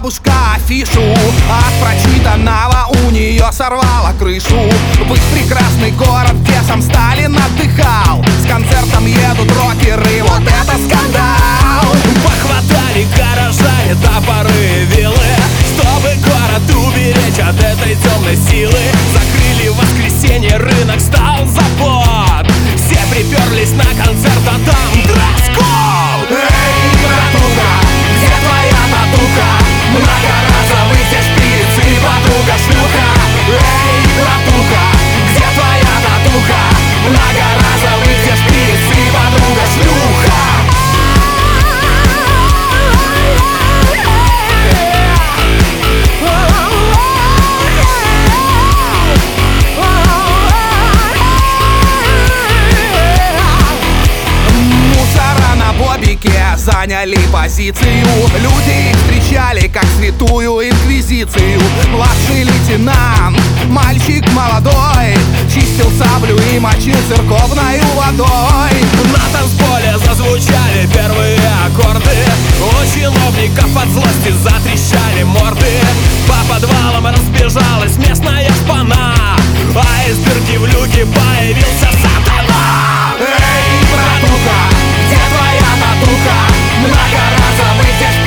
бабушка афишу, от прочитанного у нее сорвала крышу. Быть прекрасный город, где сам Сталин отдыхал. С концертом едут рокеры, вот это скандал. Похватали горожане топоры и вилы, чтобы город уберечь от этой темной силы. Закрыли в воскресенье рынок, стал запот. Все приперлись на концерт, а там дресс-код. Эй, братуха, где твоя татуха? Многоразовый все шприц и подруга шлюха. Эй, братуха, где твоя татуха? Многоразовый все шприц и подруга шлюха. Заняли позицию, люди их встречали как святую инквизицию. Младший лейтенант, мальчик молодой, чистил саблю и мочил церковною водой. На танцполе зазвучали первые аккорды, у чиновников от злости затрещали морды. По подвалам разбежалась местная шпана, а из дырки в люке появился сатана. Эй, братуха, где твоя татуха? Многоразовый все